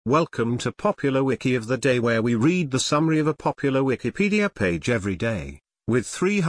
Welcome to Popular Wiki of the Day, where we read the summary of a popular Wikipedia page every day. With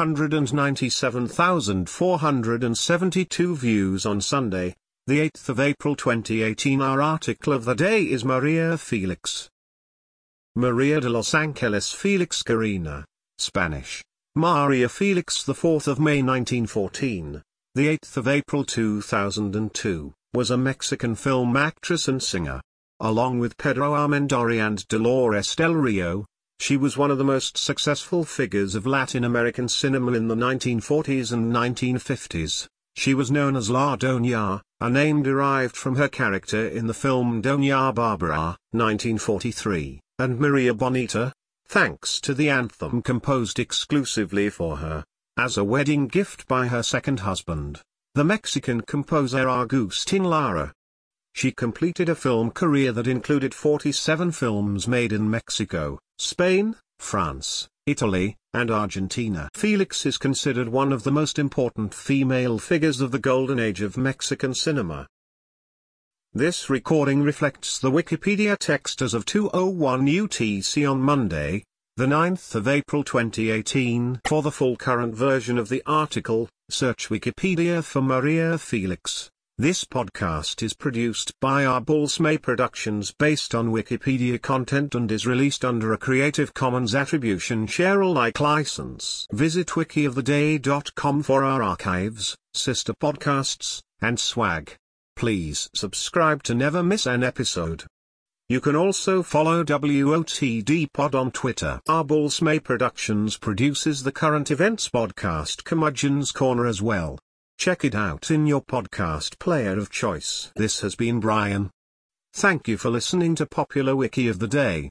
397,472 views on Sunday, the 8th of April 2018, our article of the day is Maria Felix. Maria de Los Angeles Felix Carina, Spanish. Maria Felix, the 4th of May 1914, the 8th of April 2002, was a Mexican film actress and singer. Along with Pedro Armendariz and Dolores Del Rio, she was one of the most successful figures of Latin American cinema in the 1940s and 1950s. She was known as La Doña, a name derived from her character in the film Doña Barbara, 1943, and Maria Bonita, thanks to the anthem composed exclusively for her, as a wedding gift by her second husband, the Mexican composer Agustin Lara. She completed a film career that included 47 films made in Mexico, Spain, France, Italy, and Argentina. Felix is considered one of the most important female figures of the golden age of Mexican cinema. This recording reflects the Wikipedia text as of 2:01 UTC on Monday, the 9th of April 2018. For the full current version of the article, search Wikipedia for Maria Felix. This podcast is produced by Arbulsmay Productions based on Wikipedia content and is released under a Creative Commons Attribution Share Alike license. Visit wikioftheday.com for our archives, sister podcasts, and swag. Please subscribe to never miss an episode. You can also follow WOTD Pod on Twitter. Arbulsmay Productions produces the current events podcast Curmudgeon's Corner as well. Check it out in your podcast player of choice. This has been Brian. Thank you for listening to Popular Wiki of the Day.